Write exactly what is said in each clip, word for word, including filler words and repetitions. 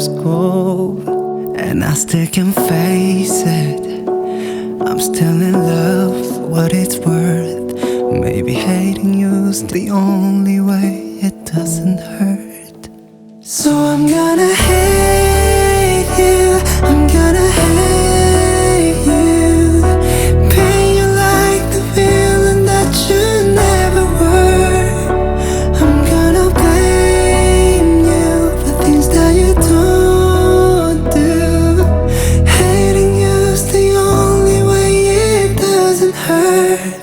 go, and I still can face it. I'm still in love for what it's worth. Maybe hating you's the only way it doesn't hurt. So I'm gonna hate you, I'm gonna hate you, paint you like the villain that you never were. I'm gonna blame you for things that you don't do. Hating you's the only way it doesn't hurt.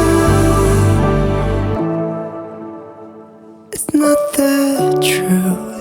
It's not the truth.